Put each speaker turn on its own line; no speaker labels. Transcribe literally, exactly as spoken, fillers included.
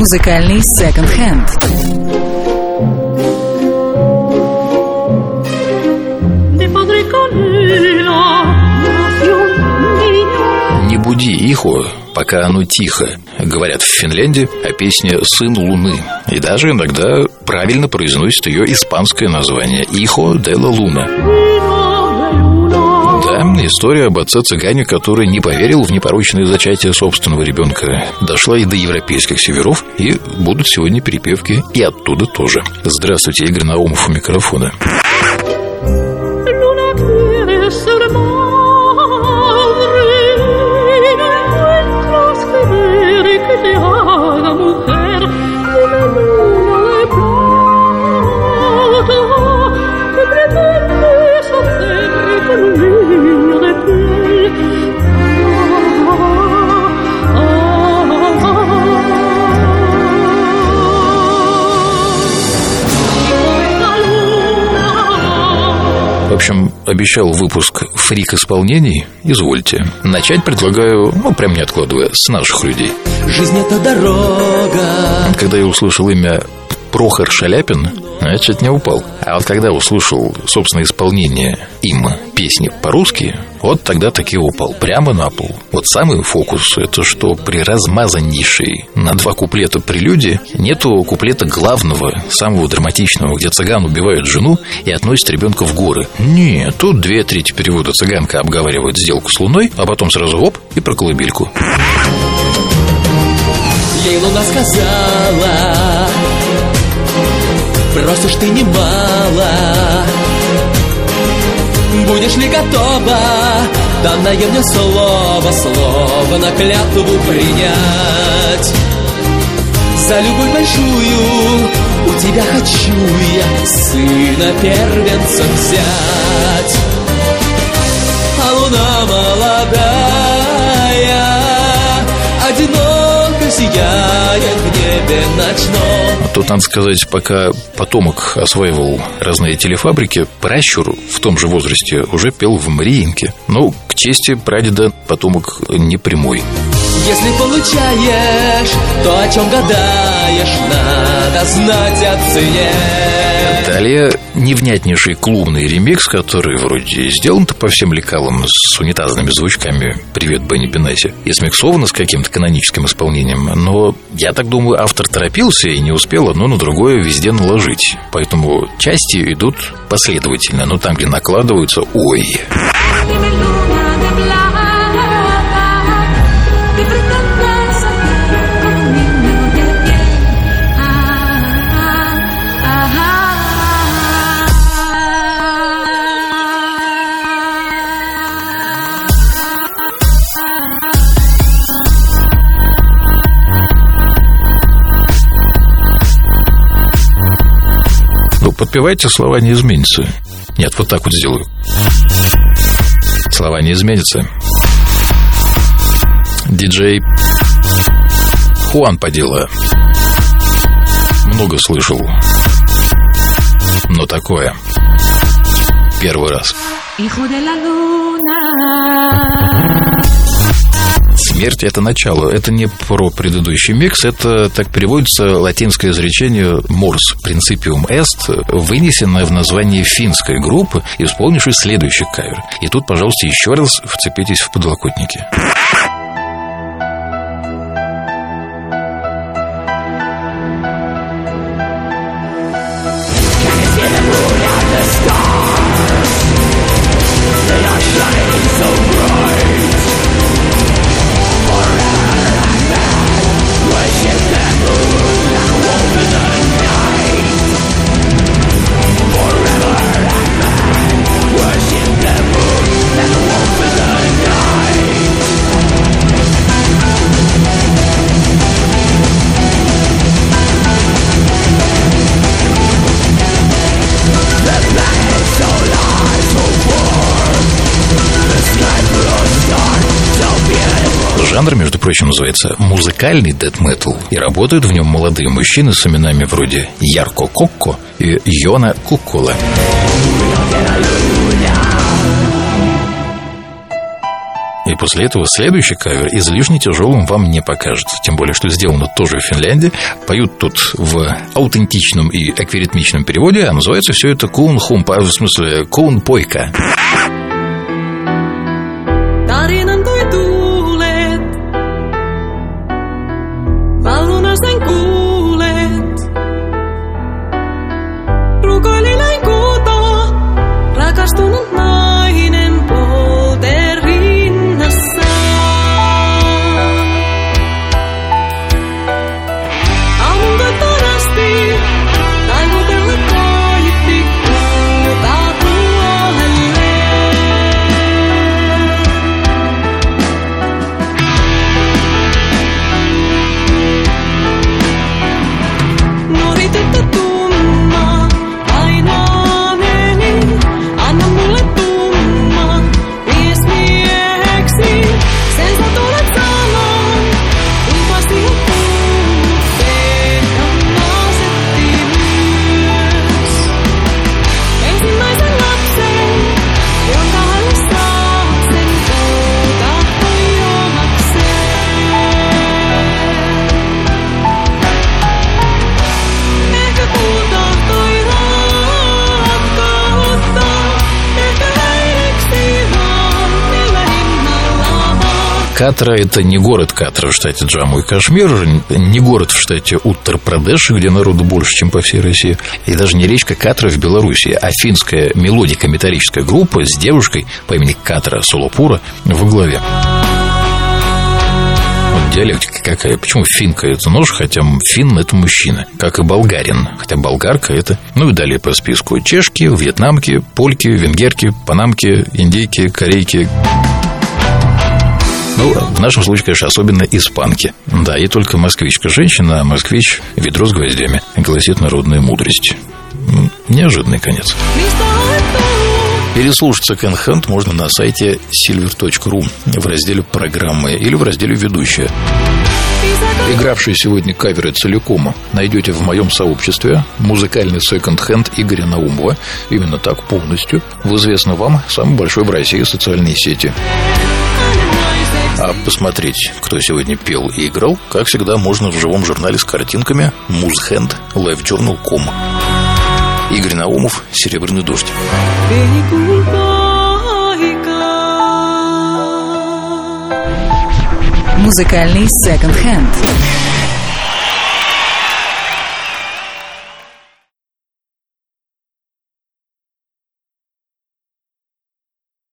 Музыкальный секонд-хенд.
Не буди Ихо, пока оно тихо, говорят в Финляндии о песне «Сын Луны». И даже иногда правильно произносит ее испанское название «Ихо де ла Луна». Да, история об отце-цыгане, который не поверил в непорочное зачатие собственного ребенка, дошла и до европейских северов, и будут сегодня перепевки и оттуда тоже. Здравствуйте, Игорь Наумов у микрофона. В общем, обещал выпуск фрик-исполнений. Извольте. Начать предлагаю, ну, прям не откладывая, с наших людей.
Жизнь — это дорога.
Когда я услышал имя Прохор Шаляпин, я чуть не упал. А вот когда услышал собственное исполнение им песни по-русски, вот тогда таки упал прямо на пол. Вот самый фокус — это что при размазаннейшей на два куплета прелюдии нету куплета главного, самого драматичного, где цыган убивает жену и относит ребенка в горы. Нет, тут две трети перевода цыганка обговаривает сделку с луной, а потом сразу оп и про колыбельку.
Ей луна сказала: просишь ты немало, будешь ли готова данное мне слово, слово на клятву принять? За любовь большую у тебя хочу я сына первенца взять. А луна молодая, одиноко сияет в небе ночном.
Тут, надо сказать, пока потомок осваивал разные телефабрики, пращур в том же возрасте уже пел в Мариинке. Ну, к чести прадеда потомок не прямой.
Если получаешь то, о чем гадаешь, надо знать о цене.
Далее невнятнейший клубный ремикс, который вроде сделан-то по всем лекалам с унитазными звучками «Привет, Бенни Бенасси» и смиксовано с каким-то каноническим исполнением. Но, я так думаю, автор торопился и не успел одно на другое везде наложить. Поэтому части идут последовательно, но там, где накладываются, ой. Подпевайте, слова не изменятся. Нет, вот так вот сделаю. Слова не изменятся. Диджей Хуан Падила. Много слышал, но такое первый раз. Смерть — это начало. Это не про предыдущий микс. Это так переводится латинское изречение «mors principium est», вынесенное в название финской группы, исполнившей следующий кавер. И тут, пожалуйста, еще раз вцепитесь в подлокотники. Жанр, между прочим, называется музыкальный дэт-метал, и работают в нем молодые мужчины с именами вроде Ярко Кокко и Йона И после этого следующий кавер излишне тяжелым вам не покажется. Тем более, что сделано тоже в Финляндии. Поют тут в аутентичном и аквиритмичном переводе, а называется все это «Кун хумпа», в смысле «Кун пойка».
Tarinan toi tuulet, lauluna sen kuulet. Rukoililain kuuta, rakastunut nainen polter rinnassa. Aamulla tarasti, taivutella koitti kuuta puolelle. Nuori tyttö tumma, ainoaneni, anna mulle tumma, mies mieheksi, sen sä tulet saamaan, kumpasti on puutteen, asetti myös. Ensimmäisen lapsen, jonka hän saa, sen tahtoi omakseen. Ehkä kuun tahtoi rakkautta, ehkä äidiksi vaan, millä hinnalla vaan.
Катра – это не город Катра в штате Джамму и Кашмир, не город в штате Уттар-Прадеш, где народу больше, чем по всей России, и даже не речка Катра в Белоруссии, а финская мелодико-металлическая группа с девушкой по имени Катра Солопура во главе. Вот диалектика какая. Почему финка – это нож, хотя финн – это мужчина, как и болгарин, хотя болгарка – это… Ну и далее по списку. Чешки, вьетнамки, польки, венгерки, панамки, индейки, корейки. Ну, в нашем случае, конечно, особенно испанки. Да, и только москвичка женщина, а москвич – ведро с гвоздями, гласит народная мудрость. М, Неожиданный конец. Переслушать секонд-хенд можно на сайте silver точка ру в разделе «Программы» или в разделе «Ведущая». Игравшие сегодня каверы целиком найдете в моем сообществе «Музыкальный секонд-хенд» Игоря Наумова. Именно так, полностью, в известной вам самой большой в России социальной сети. А посмотреть, кто сегодня пел и играл, как всегда, можно в живом журнале с картинками музхенд точка лайфджорнал точка ком. Игорь Наумов, «Серебряный дождь».
Музыкальный секонд-хенд.